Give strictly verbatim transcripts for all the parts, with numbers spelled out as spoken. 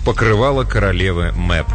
Покрывало королевы Мэп.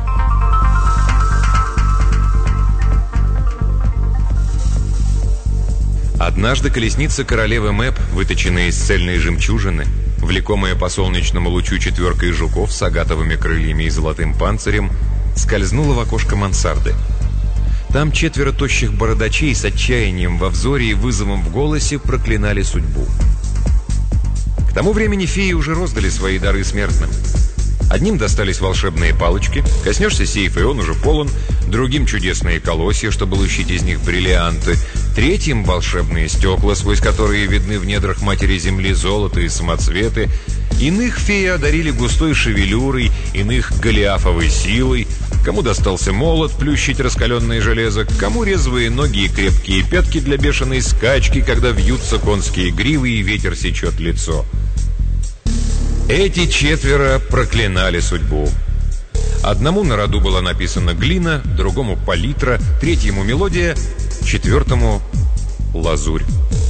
Однажды колесница королевы Мэп, выточенная из цельной жемчужины, влекомая по солнечному лучу четверкой жуков с агатовыми крыльями и золотым панцирем, скользнула в окошко мансарды. Там четверо тощих бородачей с отчаянием во взоре и вызовом в голосе проклинали судьбу. К тому времени феи уже роздали свои дары смертным. Одним достались волшебные палочки, коснешься сейфа, и он уже полон, другим чудесные колосья, чтобы лущить из них бриллианты, третьим волшебные стекла, сквозь которые видны в недрах матери земли золото и самоцветы, иных феи одарили густой шевелюрой, иных голиафовой силой, кому достался молот плющить раскаленное железо, кому резвые ноги и крепкие пятки для бешеной скачки, когда вьются конские гривы и ветер сечет лицо. Эти четверо проклинали судьбу. Одному на роду была написана глина, другому палитра, третьему мелодия, четвертому лазурь.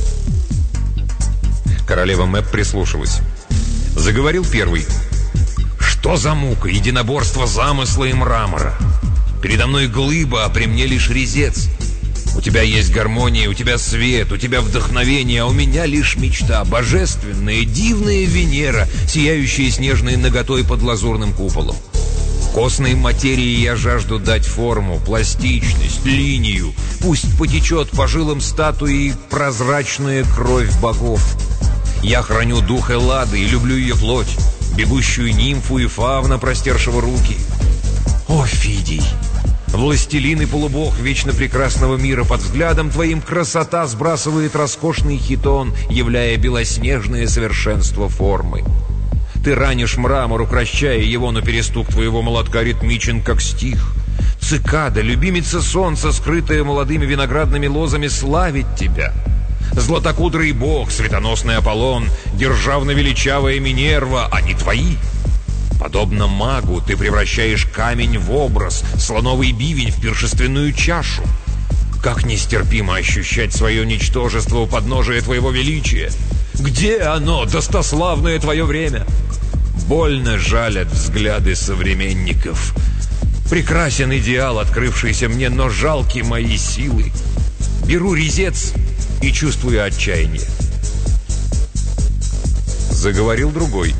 Королева Мэп прислушалась. Заговорил первый. «Что за мука, единоборство замысла и мрамора? Передо мной глыба, а при мне лишь резец. У тебя есть гармония, у тебя свет, у тебя вдохновение, а у меня лишь мечта, божественная, дивная Венера, сияющая снежной наготой под лазурным куполом. Костной материи я жажду дать форму, пластичность, линию. Пусть потечет по жилам статуи прозрачная кровь богов. Я храню дух Эллады и люблю ее плоть, бегущую нимфу и фавна, простершего руки. О, Фидий! Властелин и полубог вечно прекрасного мира, под взглядом твоим красота сбрасывает роскошный хитон, являя белоснежное совершенство формы. Ты ранишь мрамор, укращая его, но перестук твоего молотка ритмичен, как стих. Цикада, любимица солнца, скрытая молодыми виноградными лозами, славит тебя. Златокудрый бог, светоносный Аполлон, державно-величавая Минерва, они твои. Подобно магу ты превращаешь камень в образ, слоновый бивень в пиршественную чашу. Как нестерпимо ощущать свое ничтожество у подножия твоего величия! Где оно, достославное твое время? Больно жалят взгляды современников. Прекрасен идеал, открывшийся мне, но жалки мои силы. Беру резец и чувствую отчаяние. Заговорил другой.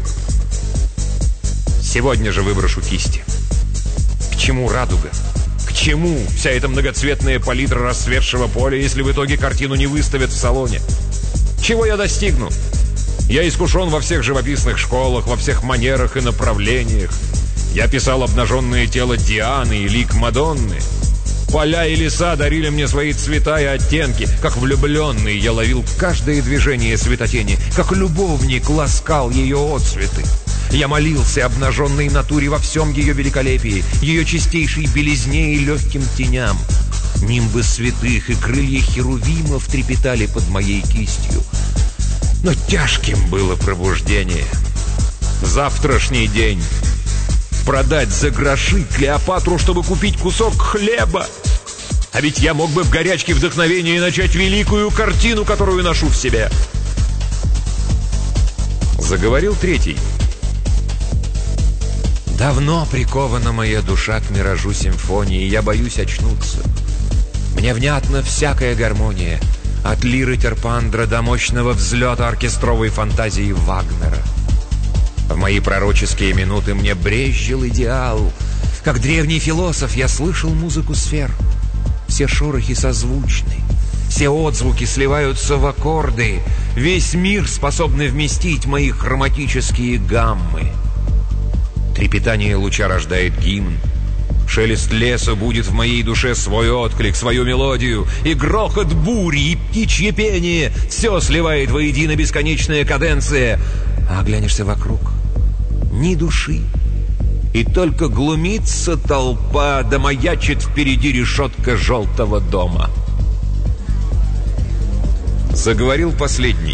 Сегодня же выброшу кисти. К чему радуга? К чему вся эта многоцветная палитра расцветшего поля, если в итоге картину не выставят в салоне? Чего я достигну? Я искушен во всех живописных школах, во всех манерах и направлениях. Я писал обнаженное тело Дианы и лик Мадонны. Поля и леса дарили мне свои цвета и оттенки. Как влюбленный я ловил каждое движение светотени, как любовник ласкал ее отцветы. Я молился обнаженной натуре во всем ее великолепии, ее чистейшей белизне и легким теням. Нимбы святых и крылья херувимов трепетали под моей кистью. Но тяжким было пробуждение. Завтрашний день. Продать за гроши Клеопатру, чтобы купить кусок хлеба. А ведь я мог бы в горячке вдохновения начать великую картину, которую ношу в себе. Заговорил третий. Давно прикована моя душа к миражу симфонии, и я боюсь очнуться. Мне внятна всякая гармония, от лиры Терпандра до мощного взлета оркестровой фантазии Вагнера. В мои пророческие минуты мне брезжил идеал. Как древний философ я слышал музыку сфер. Все шорохи созвучны, все отзвуки сливаются в аккорды. Весь мир способен вместить мои хроматические гаммы. Трепетание луча рождает гимн. Шелест леса будет в моей душе свой отклик, свою мелодию. И грохот бури, и птичье пение — все сливает воедино бесконечная каденция. А оглянешься вокруг — ни души. И только глумится толпа, да маячит впереди решетка желтого дома. Заговорил последний.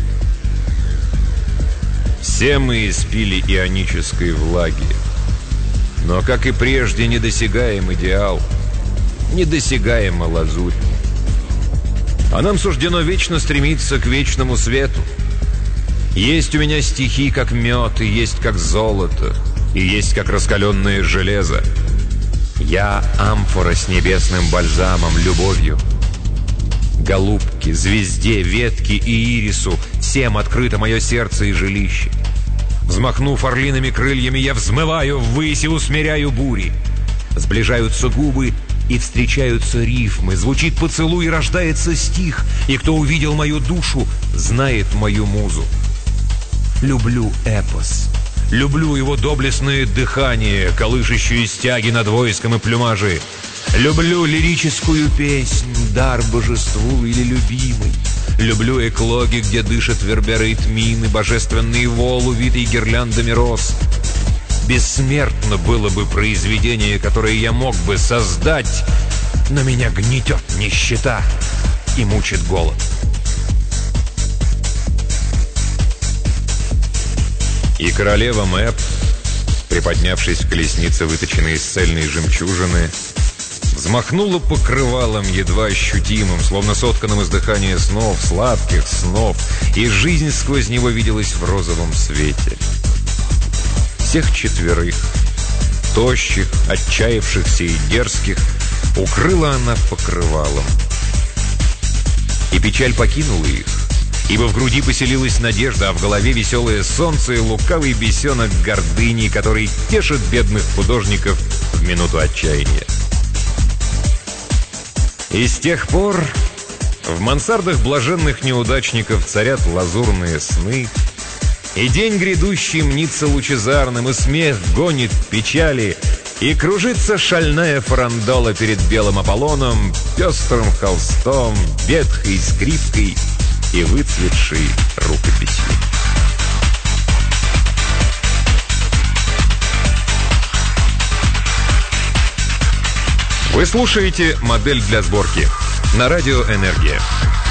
Все мы испили ионической влаги. Но, как и прежде, недосягаем идеал, недосягаема лазурь. А нам суждено вечно стремиться к вечному свету. Есть у меня стихи, как мед, и есть как золото. и есть как раскаленное железо. Я амфора с небесным бальзамом, любовью. Голубке, звезде, ветке и ирису всем открыто мое сердце и жилище. Взмахнув орлиными крыльями, я взмываю ввысь и усмиряю бури. Сближаются губы, и встречаются рифмы, звучит поцелуй, и рождается стих, и кто увидел мою душу, знает мою музу. Люблю эпос, люблю его доблестное дыхание, колышущие стяги над войском и плюмажи. Люблю лирическую песнь, дар божеству или любимый. Люблю эклоги, где дышат верберы и тмины, божественный вол, увитый гирляндами роз. Бессмертно было бы произведение, которое я мог бы создать, но меня гнетет нищета и мучит голод. И королева Мэб, приподнявшись в колеснице, выточенной из цельной жемчужины, взмахнула покрывалом едва ощутимым, словно сотканным из дыхания снов, сладких снов, и жизнь сквозь него виделась в розовом свете. Всех четверых, тощих, отчаявшихся и дерзких, укрыла она покрывалом. И печаль покинула их, ибо в груди поселилась надежда, а в голове веселое солнце и лукавый бесенок гордыни, который тешит бедных художников в минуту отчаяния. И с тех пор в мансардах блаженных неудачников царят лазурные сны, и день грядущий мнится лучезарным, и смех гонит печали, и кружится шальная фарандола перед белым Аполлоном, пестрым холстом, ветхой скрипкой и выцветшей рукописью. Вы слушаете «Модель для сборки» на радио «Энергия».